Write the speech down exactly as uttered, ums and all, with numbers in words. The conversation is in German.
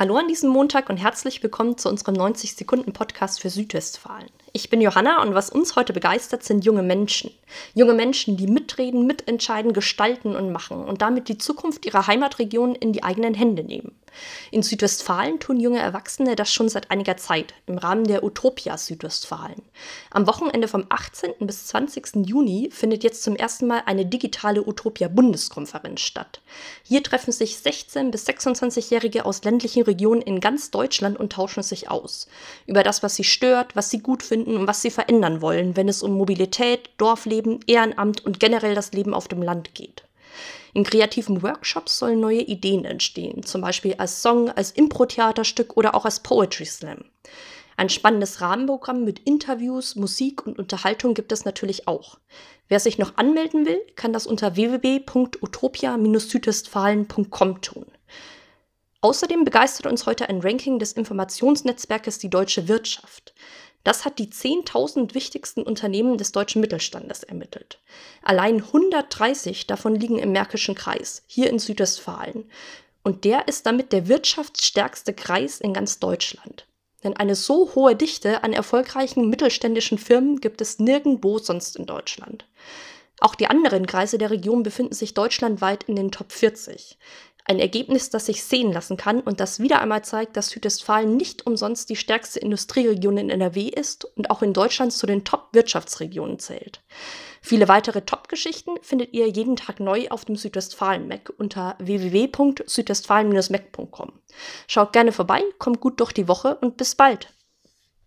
Hallo an diesem Montag und herzlich willkommen zu unserem neunzig Sekunden Podcast für Südwestfalen. Ich bin Johanna und was uns heute begeistert, sind junge Menschen. Junge Menschen, die mitreden, mitentscheiden, gestalten und machen und damit die Zukunft ihrer Heimatregion in die eigenen Hände nehmen. In Südwestfalen tun junge Erwachsene das schon seit einiger Zeit im Rahmen der Utopia Südwestfalen. Am Wochenende vom achtzehnten bis zwanzigsten Juni findet jetzt zum ersten Mal eine digitale Utopia-Bundeskonferenz statt. Hier treffen sich sechzehn- bis sechsundzwanzigjährige aus ländlichen Regionen in ganz Deutschland und tauschen sich aus. Über das, was sie stört, was sie gut finden und was sie verändern wollen, wenn es um Mobilität, Dorfleben, Ehrenamt und generell das Leben auf dem Land geht. In kreativen Workshops sollen neue Ideen entstehen, zum Beispiel als Song, als Impro-Theaterstück oder auch als Poetry Slam. Ein spannendes Rahmenprogramm mit Interviews, Musik und Unterhaltung gibt es natürlich auch. Wer sich noch anmelden will, kann das unter w w w punkt utopia Bindestrich südwestfalen punkt com tun. Außerdem begeistert uns heute ein Ranking des Informationsnetzwerkes Die Deutsche Wirtschaft. Das hat die zehntausend wichtigsten Unternehmen des deutschen Mittelstandes ermittelt. Allein hundertdreißig davon liegen im Märkischen Kreis, hier in Südwestfalen. Und der ist damit der wirtschaftsstärkste Kreis in ganz Deutschland. Denn eine so hohe Dichte an erfolgreichen mittelständischen Firmen gibt es nirgendwo sonst in Deutschland. Auch die anderen Kreise der Region befinden sich deutschlandweit in den Top vierzig. Ein Ergebnis, das sich sehen lassen kann und das wieder einmal zeigt, dass Südwestfalen nicht umsonst die stärkste Industrieregion in N R W ist und auch in Deutschland zu den Top-Wirtschaftsregionen zählt. Viele weitere Top-Geschichten findet ihr jeden Tag neu auf dem Südwestfalen-Mac unter w w w punkt südwestfalen Bindestrich mac punkt com. Schaut gerne vorbei, kommt gut durch die Woche und bis bald!